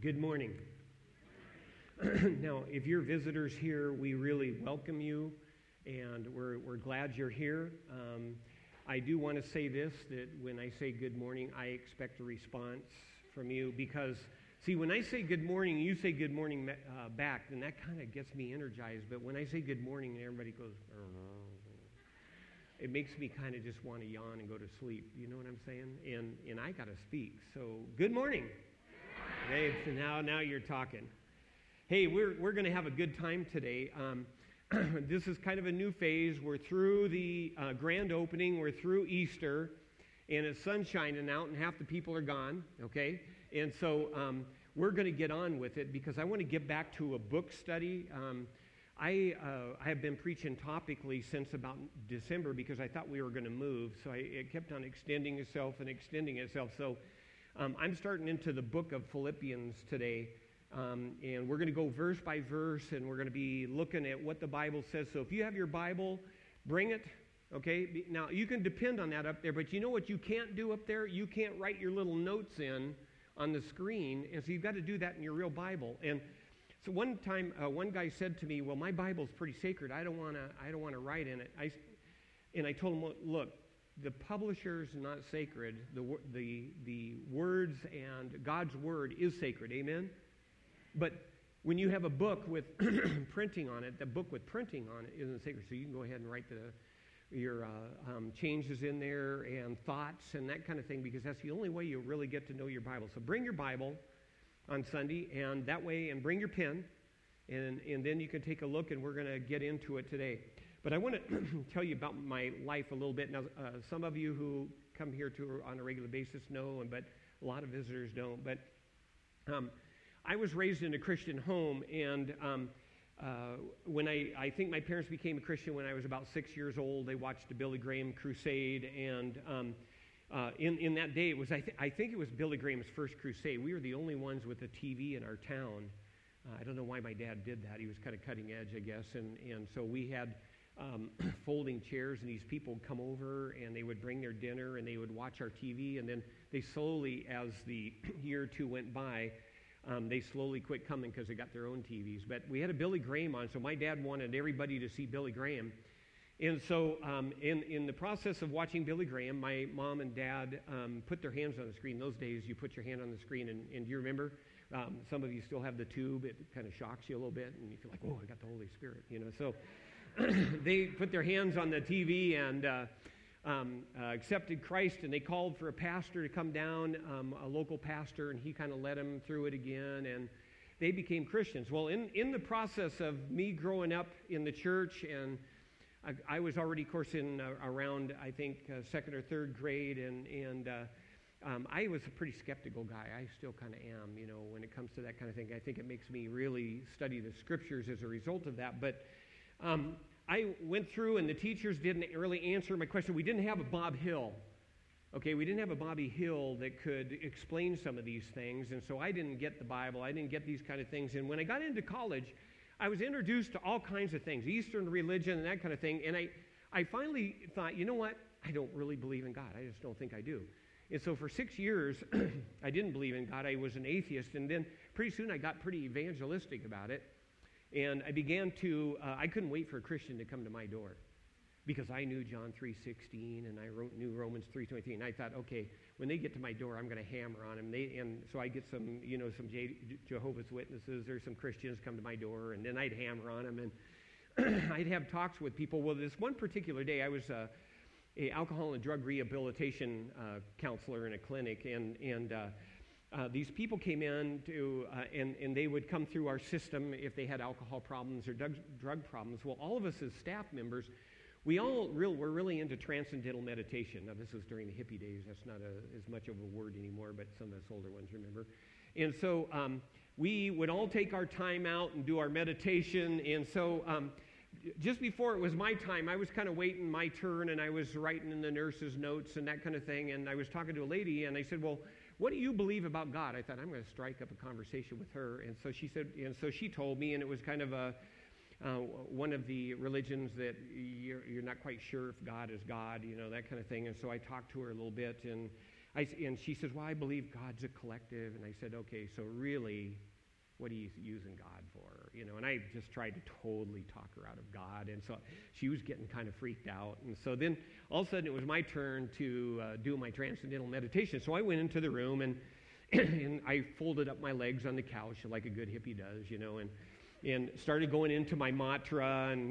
Good morning. Now, if you're visitors here, we really welcome you, and we're glad you're here. I do want to say this, that when I say good morning, I expect a response from you, because, see, when I say good morning, you say good morning back, then that kind of gets me energized. But when I say good morning and everybody goes, it makes me kind of just want to yawn and go to sleep. You know what I'm saying? And I got to speak. So, good morning. Hey, now you're talking. Hey, we're going to have a good time today. This is kind of a new phase. We're through the grand opening. We're through Easter, and it's sun shining out, and half the people are gone, okay? And so we're going to get on with it because I want to get back to a book study. I have been preaching topically since about December because I thought we were going to move, so it kept on extending itself. So I'm starting into the book of Philippians today, and we're going to go verse by verse, and we're going to be looking at what the Bible says. So if you have your Bible, bring it, okay? Now, you can depend on that up there, but you know what you can't do up there? You can't write your little notes in on the screen, and so you've got to do that in your real Bible. And so one time, one guy said to me, well, my Bible's pretty sacred. I don't want to write in it. I told him, look, the publisher's not sacred. The words and God's word is sacred. Amen? But when you have a book with printing on it, the book with printing on it isn't sacred. So you can go ahead and write your changes in there and thoughts and that kind of thing, because that's the only way you really get to know your Bible. So bring your Bible on Sunday, and that way, and bring your pen, and then you can take a look, and we're going to get into it today. But I want to tell you about my life a little bit. Now, some of you who come here on a regular basis know, but a lot of visitors don't. But I was raised in a Christian home, and when I think my parents became a Christian when I was about 6 years old. They watched the Billy Graham crusade, and in that day, it was I think it was Billy Graham's first crusade. We were the only ones with a TV in our town. I don't know why my dad did that. He was kind of cutting edge, I guess, and so we had folding chairs, and these people would come over, and they would bring their dinner, and they would watch our TV, and then they slowly, as the year or two went by, they slowly quit coming because they got their own TVs. But we had a Billy Graham on, so my dad wanted everybody to see Billy Graham. And so in the process of watching Billy Graham, my mom and dad put their hands on the screen. Those days, you put your hand on the screen, and do you remember? Some of you still have the tube. It kind of shocks you a little bit, and you feel like, oh, I got the Holy Spirit, you know. So they put their hands on the TV and accepted Christ, and they called for a pastor to come down, a local pastor, and he kind of led them through it again, and they became Christians. Well, in the process of me growing up in the church, and I was already, of course, in around, I think, second or third grade, and I was a pretty skeptical guy. I still kind of am, you know, when it comes to that kind of thing. I think it makes me really study the Scriptures as a result of that, but I went through, and the teachers didn't really answer my question. We didn't have a Bob Hill. Okay, we didn't have a Bobby Hill that could explain some of these things, and so I didn't get the Bible. I didn't get these kind of things. And when I got into college, I was introduced to all kinds of things, Eastern religion and that kind of thing, and I finally thought, you know what? I don't really believe in God. I just don't think I do. And so for 6 years, I didn't believe in God. I was an atheist, and then pretty soon I got pretty evangelistic about it. And I began to, I couldn't wait for a Christian to come to my door because I knew John 3:16 and I knew Romans 3:23. And I thought, okay, when they get to my door, I'm going to hammer on them. And so I get some, you know, some Jehovah's Witnesses or some Christians come to my door, and then I'd hammer on them. And I'd have talks with people. Well, this one particular day, I was a alcohol and drug rehabilitation counselor in a clinic, and these people came in to, and they would come through our system if they had alcohol problems or drug problems. Well, all of us as staff members, we all were really into transcendental meditation. Now, this was during the hippie days. That's not as much of a word anymore, but some of us older ones remember. And so we would all take our time out and do our meditation. And so just before it was my time, I was kind of waiting my turn, and I was writing in the nurse's notes and that kind of thing. And I was talking to a lady, and I said, well, what do you believe about God? I thought, I'm going to strike up a conversation with her. And so she said, and so she told me, and it was kind of one of the religions that you're not quite sure if God is God, you know, that kind of thing. And so I talked to her a little bit, and And she says, well, I believe God's a collective. And I said, okay, so really, what are you using God for? And I just tried to totally talk her out of God. And so she was getting kind of freaked out. And so then all of a sudden it was my turn to do my transcendental meditation. So I went into the room and I folded up my legs on the couch like a good hippie does, and started going into my mantra, and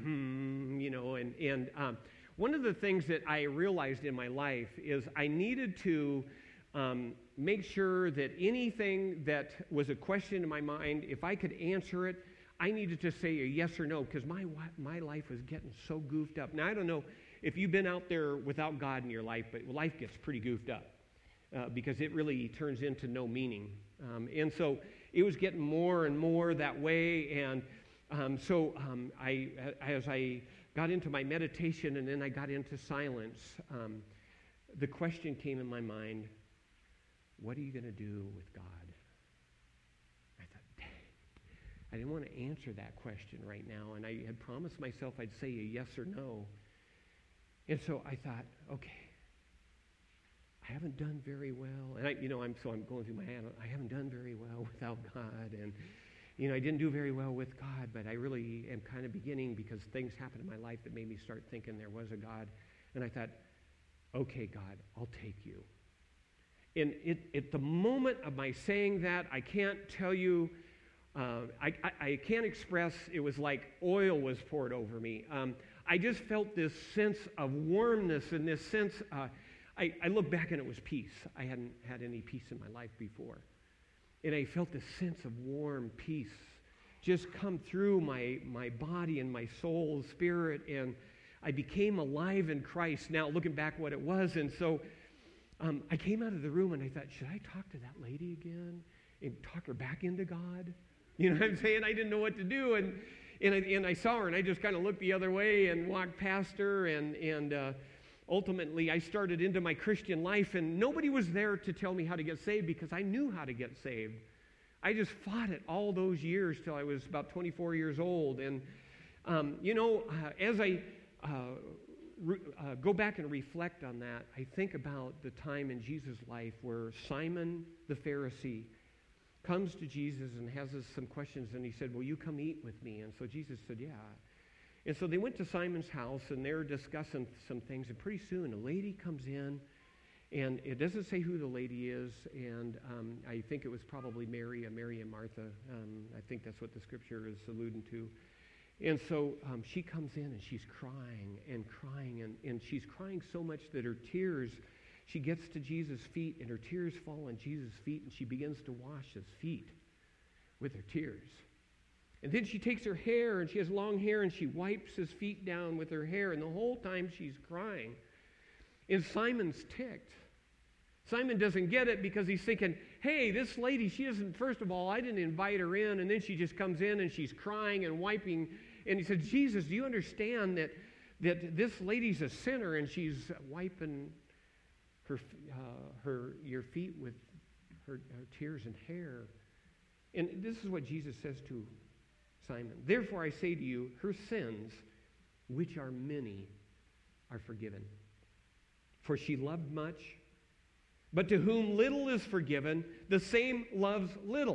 one of the things that I realized in my life is I needed to make sure that anything that was a question in my mind, if I could answer it, I needed to say a yes or no, because my life was getting so goofed up. Now, I don't know if you've been out there without God in your life, but life gets pretty goofed up. Because it really turns into no meaning. And so it was getting more and more that way. And as I got into my meditation and then I got into silence, the question came in my mind, what are you going to do with God? I thought, dang, I didn't want to answer that question right now. And I had promised myself I'd say a yes or no. And so I thought, okay, I haven't done very well, and I'm going through my head. I haven't done very well without God, and I didn't do very well with God, but I really am kind of beginning, because things happened in my life that made me start thinking there was a God, and I thought, okay, God, I'll take you. And at the moment of my saying that, I can't tell you, I can't express. It was like oil was poured over me. I just felt this sense of warmness and this sense. I look back and it was peace. I hadn't had any peace in my life before. And I felt this sense of warm peace just come through my body and my soul, spirit, and I became alive in Christ. Now, looking back what it was, and so I came out of the room and I thought, should I talk to that lady again and talk her back into God? You know what I'm saying? I didn't know what to do, and I saw her, and I just kind of looked the other way and walked past her, and ultimately, I started into my Christian life, and nobody was there to tell me how to get saved because I knew how to get saved. I just fought it all those years till I was about 24 years old. And, as I go back and reflect on that, I think about the time in Jesus' life where Simon the Pharisee comes to Jesus and has some questions, and he said, will you come eat with me? And so Jesus said, yeah. And so they went to Simon's house, and they're discussing some things, and pretty soon a lady comes in, and it doesn't say who the lady is, and I think it was probably Mary and Martha. I think that's what the scripture is alluding to. And so she comes in, and she's crying, and she's crying so much that her tears, she gets to Jesus' feet, and her tears fall on Jesus' feet, and she begins to wash his feet with her tears. And then she takes her hair, and she has long hair, and she wipes his feet down with her hair, and the whole time she's crying. And Simon's ticked. Simon doesn't get it because he's thinking, hey, this lady, she doesn't, first of all, I didn't invite her in, and then she just comes in, and she's crying and wiping. And he said, Jesus, do you understand that this lady's a sinner, and she's wiping your feet with her tears and hair? And this is what Jesus says to Simon. Therefore, I say to you, her sins, which are many, are forgiven. For she loved much, but to whom little is forgiven, the same loves little.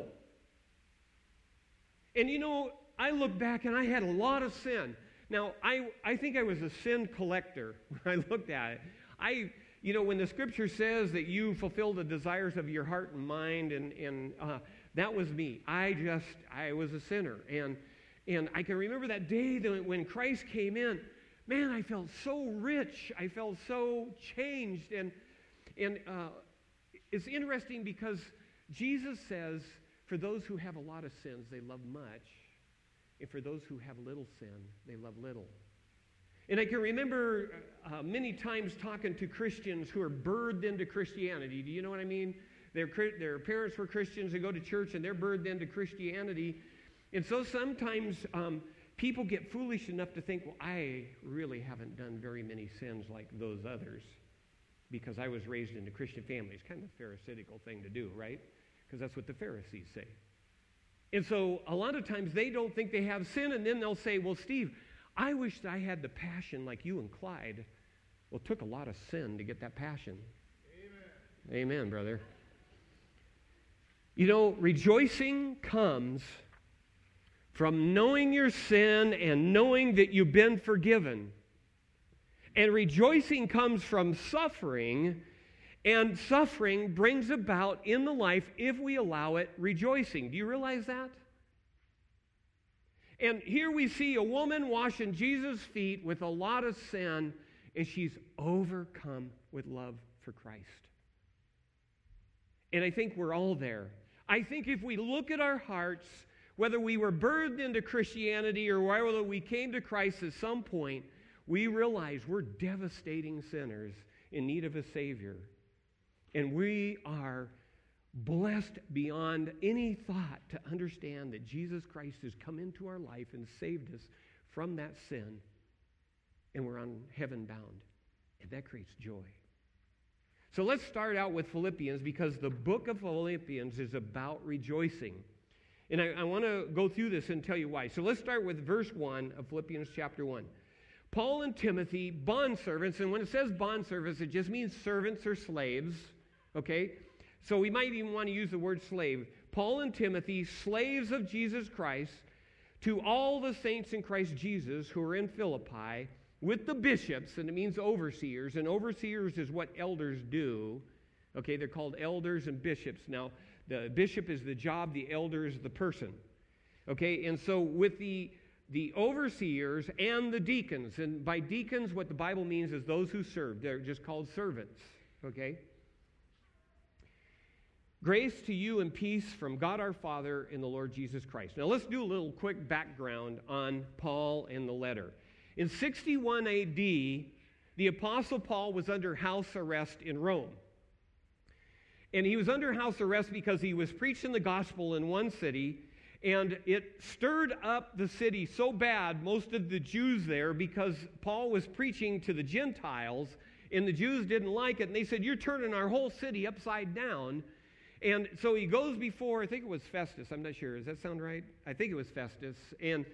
And I look back and I had a lot of sin. Now, I think I was a sin collector when I looked at it. When the scripture says that you fulfill the desires of your heart and mind, and that was me. I was a sinner. And I can remember that day that when Christ came in, man, I felt so rich. I felt so changed. And it's interesting because Jesus says, for those who have a lot of sins, they love much. And for those who have little sin, they love little. And I can remember many times talking to Christians who are birthed into Christianity. Do you know what I mean? Their parents were Christians. They go to church, and they're birthed into Christianity. And so sometimes people get foolish enough to think, well, I really haven't done very many sins like those others because I was raised in a Christian family. It's kind of a pharisaical thing to do, right? Because that's what the Pharisees say. And so a lot of times they don't think they have sin, and then they'll say, well, Steve, I wish that I had the passion like you and Clyde. Well, it took a lot of sin to get that passion. Amen, brother. You know, rejoicing comes from knowing your sin and knowing that you've been forgiven. And rejoicing comes from suffering, and suffering brings about in the life, if we allow it, rejoicing. Do you realize that? And here we see a woman washing Jesus' feet with a lot of sin, and she's overcome with love for Christ. And I think we're all there. I think if we look at our hearts, whether we were birthed into Christianity or whether we came to Christ at some point, we realize we're devastating sinners in need of a Savior. And we are blessed beyond any thought to understand that Jesus Christ has come into our life and saved us from that sin. And we're on heaven bound. And that creates joy. So let's start out with Philippians, because the book of Philippians is about rejoicing. And I want to go through this and tell you why. So let's start with verse 1 of Philippians chapter 1. Paul and Timothy, bondservants, and when it says bondservants, it just means servants or slaves, okay? So we might even want to use the word slave. Paul and Timothy, slaves of Jesus Christ, to all the saints in Christ Jesus who are in Philippi, with the bishops, and it means overseers, and overseers is what elders do. Okay, they're called elders and bishops. Now, the bishop is the job, the elder is the person. Okay, and so with the overseers and the deacons, and by deacons, what the Bible means is those who serve. They're just called servants. Okay? Grace to you and peace from God our Father and the Lord Jesus Christ. Now, let's do a little quick background on Paul and the letter. In 61 AD, the Apostle Paul was under house arrest in Rome. And he was under house arrest because he was preaching the gospel in one city, and it stirred up the city so bad, most of the Jews there, because Paul was preaching to the Gentiles, and the Jews didn't like it, and they said, "You're turning our whole city upside down." And so he goes before, I think it was Festus, I'm not sure, does that sound right? I think it was Festus, and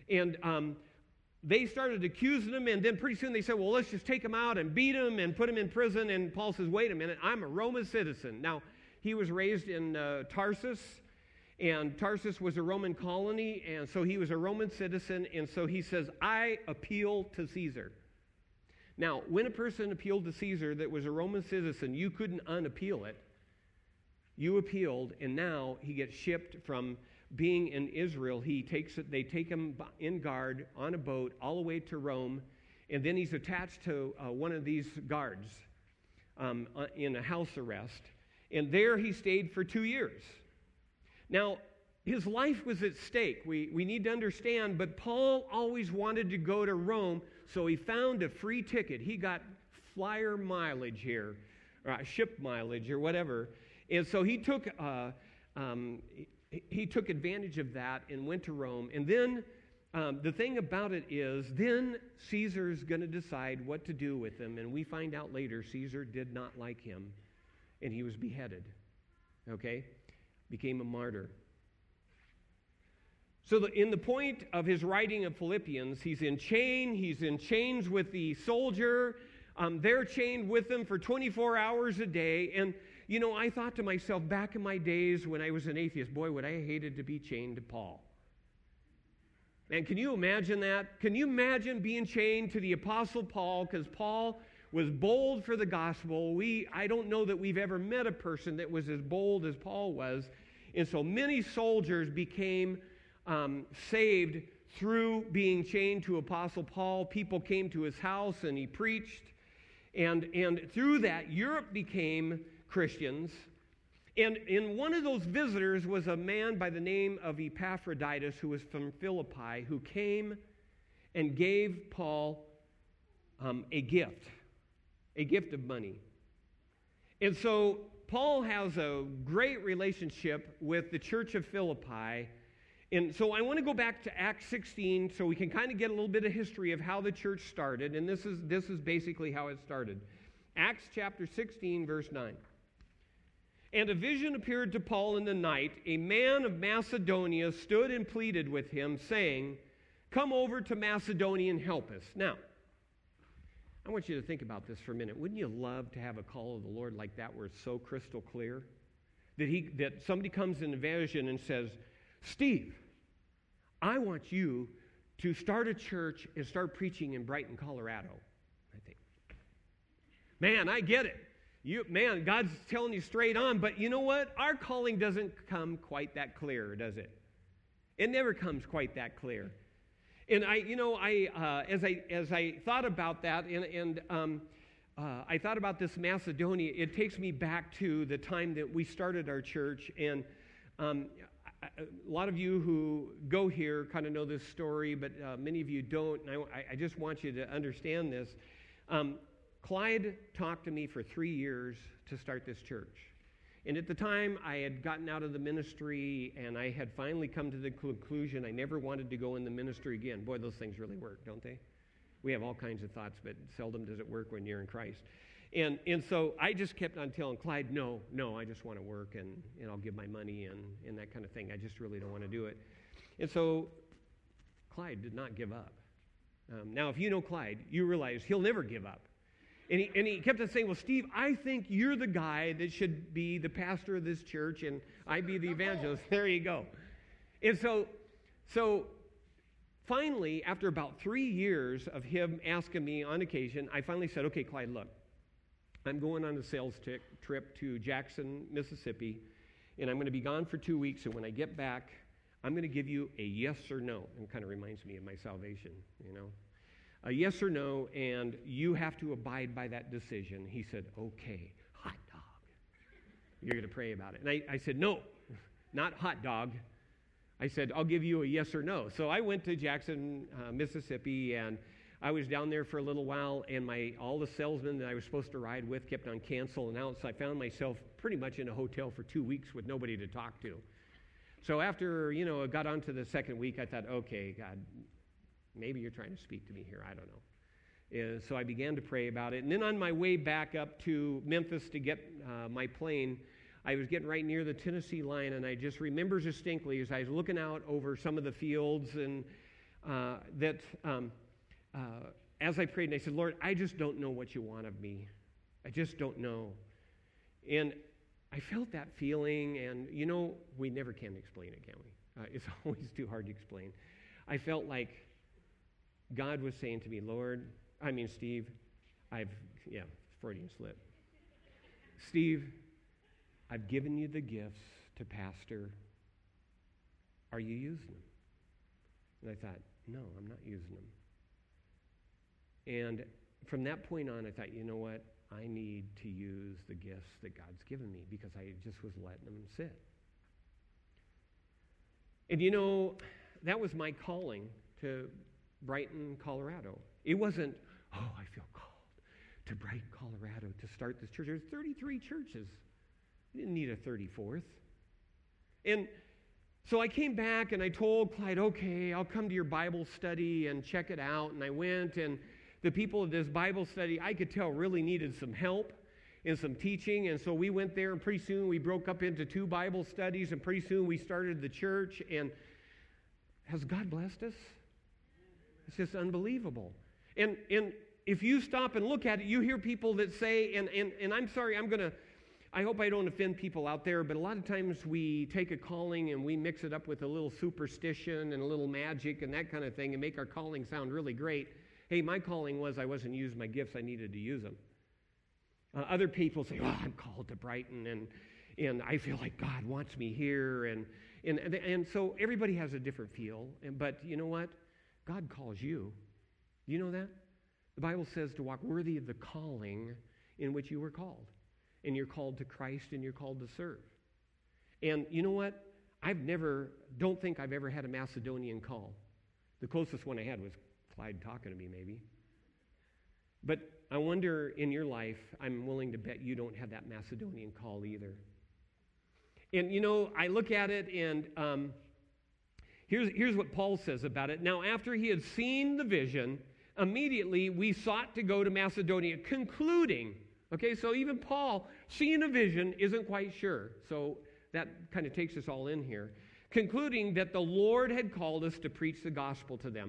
they started accusing him, and then pretty soon they said, well, let's just take him out and beat him and put him in prison. And Paul says, wait a minute, I'm a Roman citizen. Now, he was raised in Tarsus, and Tarsus was a Roman colony, and so he was a Roman citizen, and so he says, I appeal to Caesar. Now, when a person appealed to Caesar that was a Roman citizen, you couldn't unappeal it. You appealed, and now he gets shipped from being in Israel. They take him in guard on a boat all the way to Rome, and then he's attached to one of these guards in a house arrest, and there he stayed for 2 years. Now, his life was at stake. We need to understand, but Paul always wanted to go to Rome, so he found a free ticket. He got flyer mileage here, or ship mileage or whatever, and so he took advantage of that and went to Rome. And then the thing about it is, then Caesar's going to decide what to do with him. And we find out later Caesar did not like him, and he was beheaded. Okay? Became a martyr. So in the point of his writing of Philippians, he's in chains with the soldier. They're chained with him for 24 hours a day. And you know, I thought to myself, back in my days when I was an atheist, boy, would I hated to be chained to Paul. And can you imagine that? Can you imagine being chained to the Apostle Paul? Because Paul was bold for the gospel. I don't know that we've ever met a person that was as bold as Paul was. And so many soldiers became saved through being chained to Apostle Paul. People came to his house and he preached. And through that, Europe became Christians. And one of those visitors was a man by the name of Epaphroditus, who was from Philippi, who came and gave Paul a gift of money. And so Paul has a great relationship with the church of Philippi. And so I want to go back to Acts 16 so we can kind of get a little bit of history of how the church started. And this is basically how it started. Acts chapter 16, verse 9. And a vision appeared to Paul in the night. A man of Macedonia stood and pleaded with him, saying, come over to Macedonia and help us. Now, I want you to think about this for a minute. Wouldn't you love to have a call of the Lord like that where it's so crystal clear? That somebody comes in a vision and says, Steve, I want you to start a church and start preaching in Brighton, Colorado. I think, man, I get it. God's telling you straight on, but you know what? Our calling doesn't come quite that clear, does it? It never comes quite that clear. And as I thought about that, and I thought about this Macedonia, it takes me back to the time that we started our church, and a lot of you who go here kind of know this story, but many of you don't, and I just want you to understand this. Clyde talked to me for 3 years to start this church. And at the time, I had gotten out of the ministry, and I had finally come to the conclusion I never wanted to go in the ministry again. Boy, those things really work, don't they? We have all kinds of thoughts, but seldom does it work when you're in Christ. And so I just kept on telling Clyde, no, I just want to work, and I'll give my money and that kind of thing. I just really don't want to do it. And so Clyde did not give up. Now, if you know Clyde, you realize he'll never give up. And he kept on saying, well, Steve, I think you're the guy that should be the pastor of this church, and I be the evangelist. There you go. And so finally, after about 3 years of him asking me on occasion, I finally said, okay, Clyde, look, I'm going on a sales trip to Jackson, Mississippi, and I'm going to be gone for 2 weeks, and when I get back, I'm going to give you a yes or no. And it kind of reminds me of my salvation, a yes or no, and you have to abide by that decision. He said, okay, hot dog. You're going to pray about it. And I said, no, not hot dog. I said, I'll give you a yes or no. So I went to Jackson, Mississippi, and I was down there for a little while, and all the salesmen that I was supposed to ride with kept on canceling out, so I found myself pretty much in a hotel for 2 weeks with nobody to talk to. So after, I got on to the second week, I thought, okay, God, maybe you're trying to speak to me here. I don't know. So I began to pray about it. And then on my way back up to Memphis to get my plane, I was getting right near the Tennessee line, and I just remember distinctly as I was looking out over some of the fields and as I prayed, and I said, Lord, I just don't know what you want of me. I just don't know. And I felt that feeling, and we never can explain it, can we? It's always too hard to explain. I felt like God was saying to me, Steve, Freudian slip. Steve, I've given you the gifts to pastor. Are you using them? And I thought, no, I'm not using them. And from that point on, I thought, you know what? I need to use the gifts that God's given me because I just was letting them sit. And that was my calling to Brighton, Colorado. It wasn't, I feel called to Brighton, Colorado to start this church. There's 33 churches. We didn't need a 34th. And so I came back and I told Clyde, okay, I'll come to your Bible study and check it out. And I went, and the people of this Bible study, I could tell, really needed some help and some teaching. And so we went there, and pretty soon we broke up into 2 Bible studies, and pretty soon we started the church. And has God blessed us? It's just unbelievable. And if you stop and look at it, you hear people that say, and I'm sorry, I hope I don't offend people out there, but a lot of times we take a calling and we mix it up with a little superstition and a little magic and that kind of thing and make our calling sound really great. Hey, my calling was I wasn't using my gifts, I needed to use them. Other people say, I'm called to Brighton, and I feel like God wants me here. And so everybody has a different feel. But you know what? God calls you. You know that? The Bible says to walk worthy of the calling in which you were called. And you're called to Christ, and you're called to serve. And you know what? Don't think I've ever had a Macedonian call. The closest one I had was Clyde talking to me, maybe. But I wonder in your life, I'm willing to bet you don't have that Macedonian call either. And I look at it, and here's what Paul says about it. Now, after he had seen the vision, immediately we sought to go to Macedonia, concluding. Okay, so even Paul, seeing a vision, isn't quite sure. So that kind of takes us all in here. Concluding that the Lord had called us to preach the gospel to them.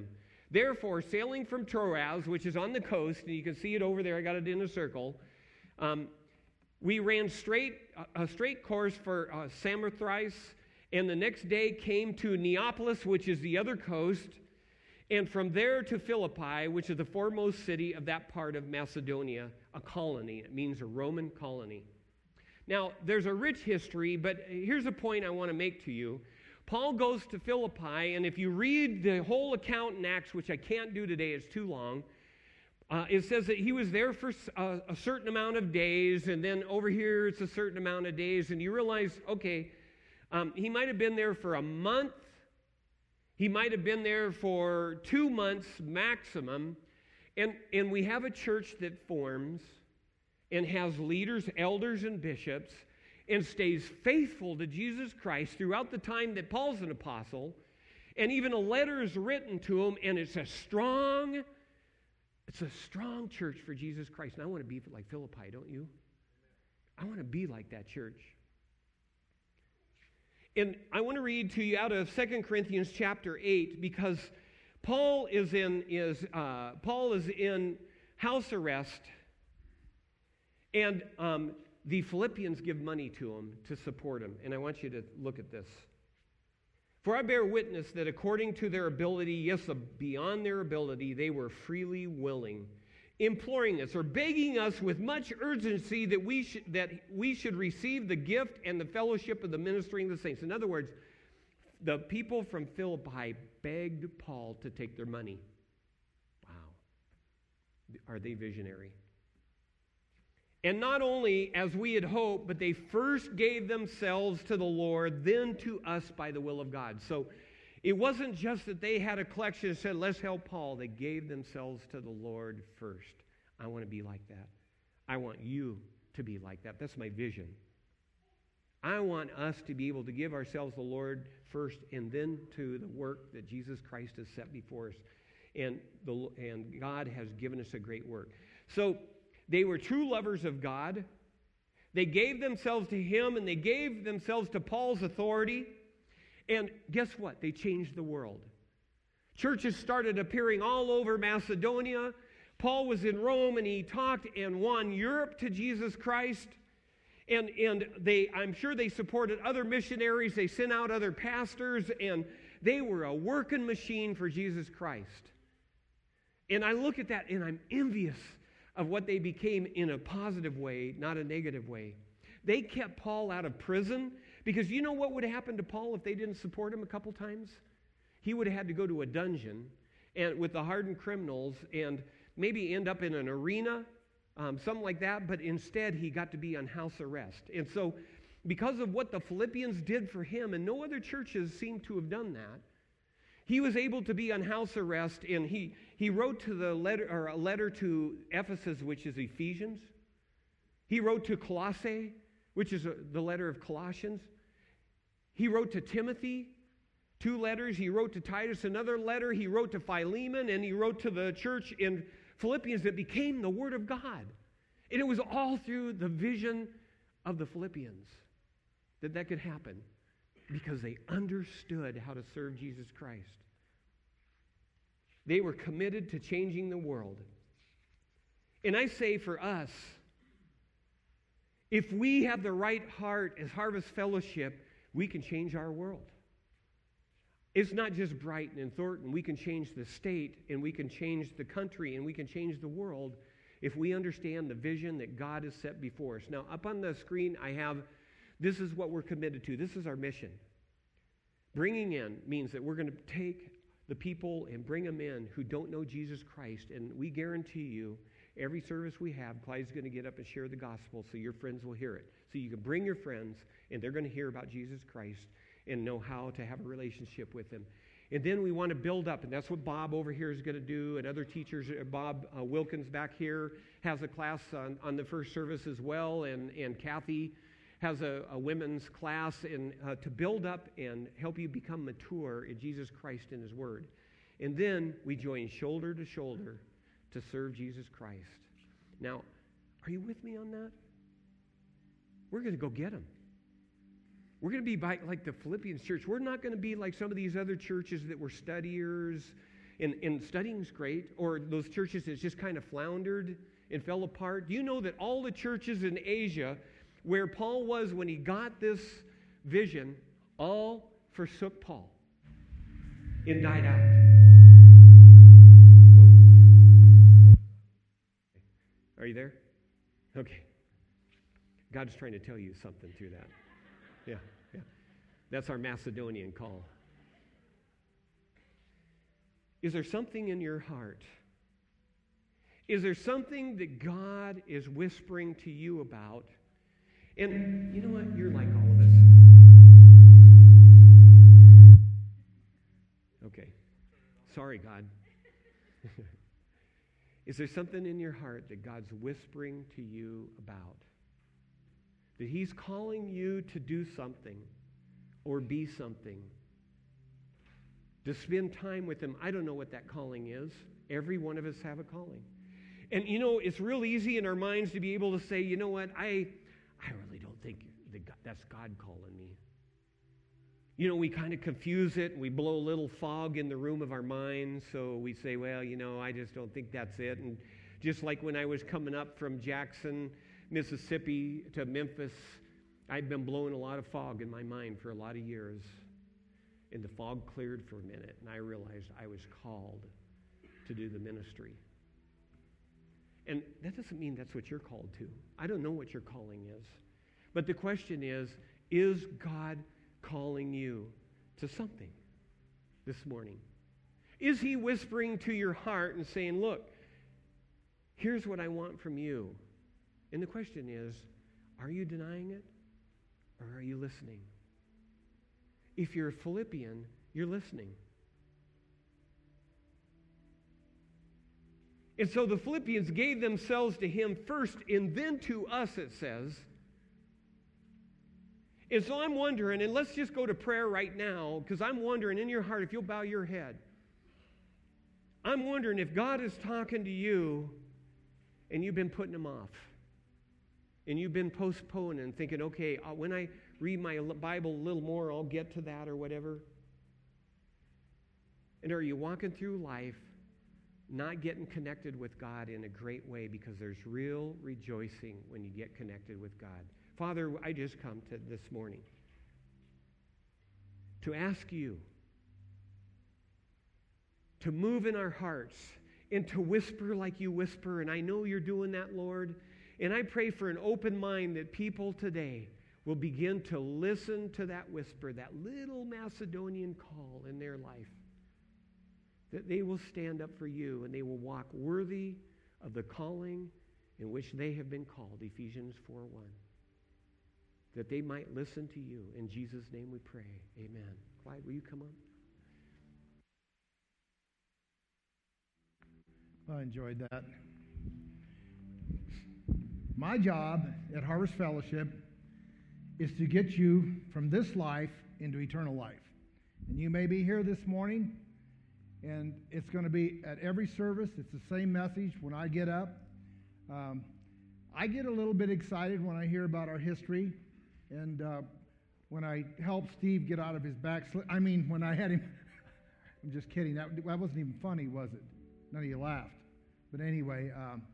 Therefore, sailing from Troas, which is on the coast, and you can see it over there, I got it in a circle, we ran a straight course for Samothrace, and the next day came to Neapolis, which is the other coast, and from there to Philippi, which is the foremost city of that part of Macedonia, a colony. It means a Roman colony. Now, there's a rich history, but here's a point I want to make to you. Paul goes to Philippi, and if you read the whole account in Acts, which I can't do today, it's too long, it says that he was there for a certain amount of days, and then over here it's a certain amount of days, and you realize, okay, he might have been there for a month, he might have been there for 2 months maximum, and we have a church that forms and has leaders, elders, and bishops, and stays faithful to Jesus Christ throughout the time that Paul's an apostle, and even a letter is written to him, and it's a strong church for Jesus Christ. And I want to be like Philippi, don't you? I want to be like that church. And I want to read to you out of 2 Corinthians chapter 8, because Paul is in house arrest, and the Philippians give money to him to support him. And I want you to look at this. For I bear witness that according to their ability, yes, beyond their ability, they were freely willing, imploring us or begging us with much urgency that we should receive the gift and the fellowship of the ministering of the saints. In other words, the people from Philippi begged Paul to take their money. Wow. Are they visionary? And not only as we had hoped, but they first gave themselves to the Lord, then to us by the will of God. So it wasn't just that they had a collection and said, let's help Paul. They gave themselves to the Lord first. I want to be like that. I want you to be like that. That's my vision. I want us to be able to give ourselves to the Lord first and then to the work that Jesus Christ has set before us. And God has given us a great work. So they were true lovers of God. They gave themselves to Him, and they gave themselves to Paul's authority. And guess what? They changed the world. Churches started appearing all over Macedonia. Paul was in Rome, and he talked and won Europe to Jesus Christ. And I'm sure they supported other missionaries. They sent out other pastors, and they were a working machine for Jesus Christ. And I look at that, and I'm envious of what they became in a positive way, not a negative way. They kept Paul out of prison, because you know what would happen to Paul if they didn't support him a couple times? He would have had to go to a dungeon and with the hardened criminals and maybe end up in an arena, something like that, but instead he got to be on house arrest. And so because of what the Philippians did for him, and no other churches seem to have done that, he was able to be on house arrest, and he wrote to a letter to Ephesus, which is Ephesians. He wrote to Colossae, which is the letter of Colossians. He wrote to Timothy, 2 letters. He wrote to Titus another letter. He wrote to Philemon, and he wrote to the church in Philippians that became the Word of God. And it was all through the vision of the Philippians that could happen, because they understood how to serve Jesus Christ. They were committed to changing the world. And I say for us, if we have the right heart as Harvest Fellowship, we can change our world. It's not just Brighton and Thornton. We can change the state, and we can change the country, and we can change the world if we understand the vision that God has set before us. Now, up on the screen, this is what we're committed to. This is our mission. Bringing in means that we're going to take the people and bring them in who don't know Jesus Christ, and we guarantee you, every service we have, Clyde's going to get up and share the gospel so your friends will hear it. So you can bring your friends, and they're going to hear about Jesus Christ and know how to have a relationship with him. And then we want to build up, and that's what Bob over here is going to do, and other teachers. Bob Wilkins back here has a class on the first service as well, and Kathy has a women's class, and to build up and help you become mature in Jesus Christ and His Word. And then we join shoulder to shoulder to serve Jesus Christ. Now, are you with me on that? We're going to go get them. We're going to be like the Philippians church. We're not going to be like some of these other churches that were studiers and studying's great, or those churches that just kind of floundered and fell apart. Do you know that all the churches in Asia where Paul was when he got this vision, all forsook Paul and died out? Are you there? Okay. God's trying to tell you something through that. Yeah. That's our Macedonian call. Is there something in your heart? Is there something that God is whispering to you about? And you know what? You're like all of us. Okay. Sorry, God. Is there something in your heart that God's whispering to you about? That He's calling you to do something or be something? To spend time with Him. I don't know what that calling is. Every one of us have a calling. And you know, it's real easy in our minds to be able to say, you know what, I really don't think that's God calling me. You know, we kind of confuse it, and we blow a little fog in the room of our minds, so we say, well, you know, I just don't think that's it. And just like when I was coming up from Jackson, Mississippi to Memphis, I'd been blowing a lot of fog in my mind for a lot of years. And the fog cleared for a minute, and I realized I was called to do the ministry. And that doesn't mean that's what you're called to. I don't know what your calling is. But the question is God calling you to something this morning? Is He whispering to your heart and saying, look, here's what I want from you? And the question is, are you denying it, or are you listening? If you're a Philippian, you're listening. And so the Philippians gave themselves to Him first, and then to us, it says. And so I'm wondering, and let's just go to prayer right now, because I'm wondering in your heart, if you'll bow your head, I'm wondering if God is talking to you and you've been putting Him off. And you've been postponing, thinking, okay, when I read my Bible a little more, I'll get to that or whatever. And are you walking through life not getting connected with God in a great way, because there's real rejoicing when you get connected with God? Father, I just come to this morning to ask you to move in our hearts and to whisper like you whisper, and I know you're doing that, Lord. And I pray for an open mind that people today will begin to listen to that whisper, that little Macedonian call in their life, that they will stand up for you and they will walk worthy of the calling in which they have been called, Ephesians 4:1. That they might listen to you. In Jesus' name we pray. Amen. Clyde, will you come on? I enjoyed that. My job at Harvest Fellowship is to get you from this life into eternal life. And you may be here this morning, and it's going to be at every service. It's the same message when I get up. I get a little bit excited when I hear about our history, and when I helped Steve get out of his backslid. I mean, when I had him. I'm just kidding. That wasn't even funny, was it? None of you laughed. But anyway,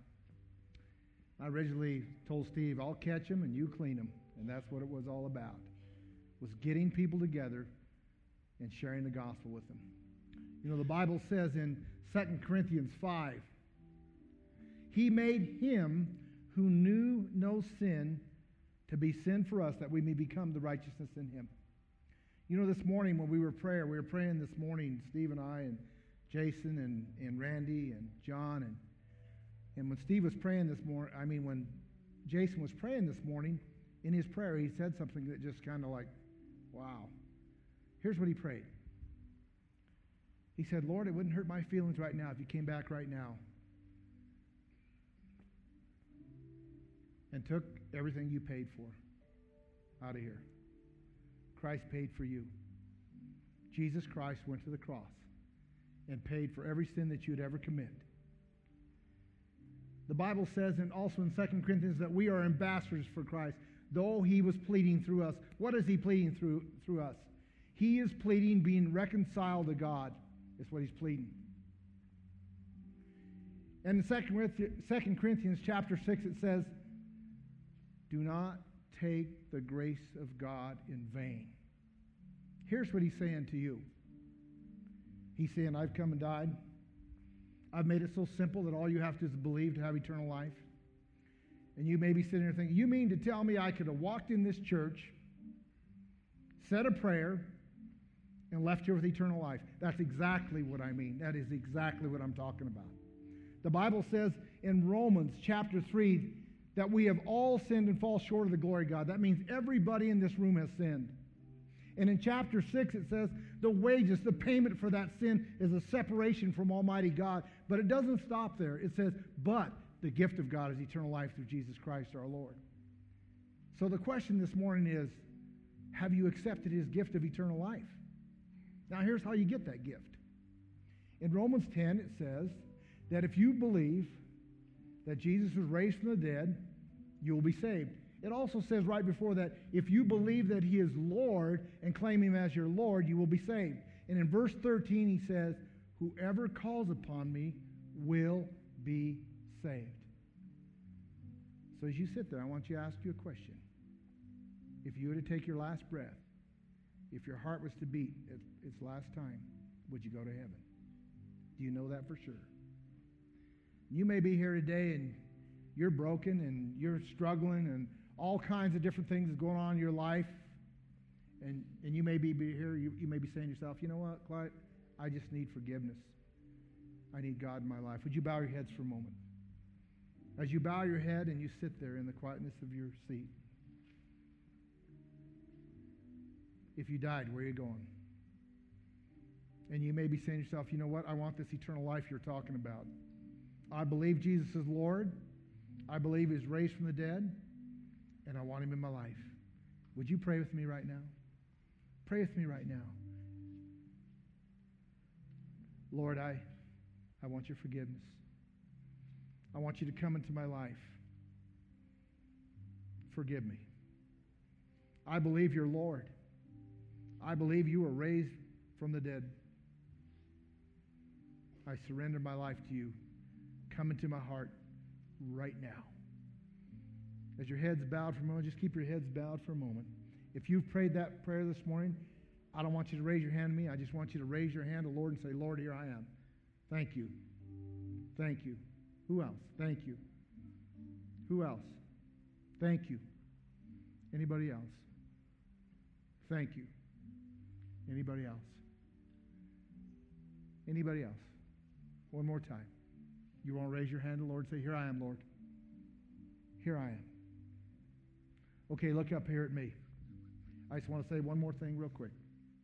I originally told Steve, I'll catch him and you clean him. And that's what it was all about, was getting people together and sharing the gospel with them. You know, the Bible says in 2 Corinthians 5, He made Him who knew no sin to be sin for us, that we may become the righteousness in Him. You know, this morning when we were praying this morning, Steve and I and Jason and Randy and John, and when Steve was praying this morning, when Jason was praying this morning, in his prayer, he said something that just kind of like, wow. Here's what he prayed. He said, Lord, it wouldn't hurt my feelings right now if you came back right now and took everything you paid for out of here. Christ paid for you. Jesus Christ went to the cross and paid for every sin that you'd ever commit. The Bible says, and also in 2 Corinthians, that we are ambassadors for Christ, though He was pleading through us. What is He pleading through us? He is pleading being reconciled to God, is what He's pleading. And in 2 Corinthians chapter 6, it says, do not take the grace of God in vain. Here's what he's saying to you. He's saying, I've come and died. I've made it so simple that all you have to do is believe to have eternal life. And you may be sitting there thinking, you mean to tell me I could have walked in this church, said a prayer, and left here with eternal life? That's exactly what I mean. That is exactly what I'm talking about. The Bible says in Romans chapter 3 that we have all sinned and fall short of the glory of God. That means everybody in this room has sinned. And in chapter 6 it says the wages, the payment for that sin is a separation from Almighty God. But it doesn't stop there. It says, but the gift of God is eternal life through Jesus Christ our Lord. So the question this morning is, have you accepted his gift of eternal life? Now here's how you get that gift. In Romans 10 it says that if you believe that Jesus was raised from the dead, you will be saved. It also says right before that, if you believe that he is Lord and claim him as your Lord, you will be saved. And in verse 13 he says, whoever calls upon me will be saved. So as you sit there, I want you to ask you a question. If you were to take your last breath, if your heart was to beat at its last time, would you go to heaven? Do you know that for sure? You may be here today and you're broken and you're struggling and all kinds of different things is going on in your life. And you may be here, you may be saying to yourself, you know what, Clyde, I just need forgiveness. I need God in my life. Would you bow your heads for a moment? As you bow your head and you sit there in the quietness of your seat, if you died, where are you going? And you may be saying to yourself, you know what, I want this eternal life you're talking about. I believe Jesus is Lord. I believe he's raised from the dead. And I want him in my life. Would you pray with me right now? Pray with me right now. Lord, I want your forgiveness. I want you to come into my life. Forgive me. I believe you're Lord. I believe you were raised from the dead. I surrender my life to you. Come into my heart right now. As your head's bowed for a moment, just keep your heads bowed for a moment. If you've prayed that prayer this morning, I don't want you to raise your hand to me. I just want you to raise your hand to the Lord and say, Lord, here I am. Thank you. Thank you. Who else? Thank you. Who else? Thank you. Anybody else? Thank you. Anybody else? Anybody else? One more time. You want to raise your hand to the Lord and say, here I am, Lord. Here I am. Okay, look up here at me. I just want to say one more thing real quick.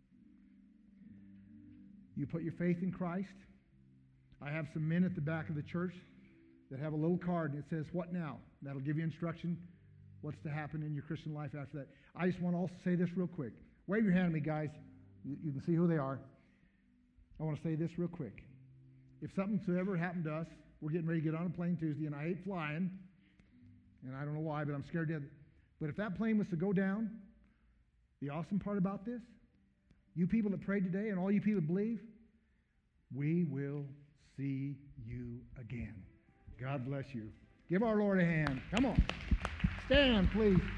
You put your faith in Christ. I have some men at the back of the church that have a little card and it says, what now? That'll give you instruction what's to happen in your Christian life after that. I just want to also say this real quick. Wave your hand at me, guys. You can see who they are. I want to say this real quick. If something's ever happened to us, we're getting ready to get on a plane Tuesday, and I hate flying, and I don't know why, but I'm scared to death. But if that plane was to go down, the awesome part about this, you people that prayed today and all you people that believe, we will see you again. God bless you. Give our Lord a hand. Come on. Stand, please.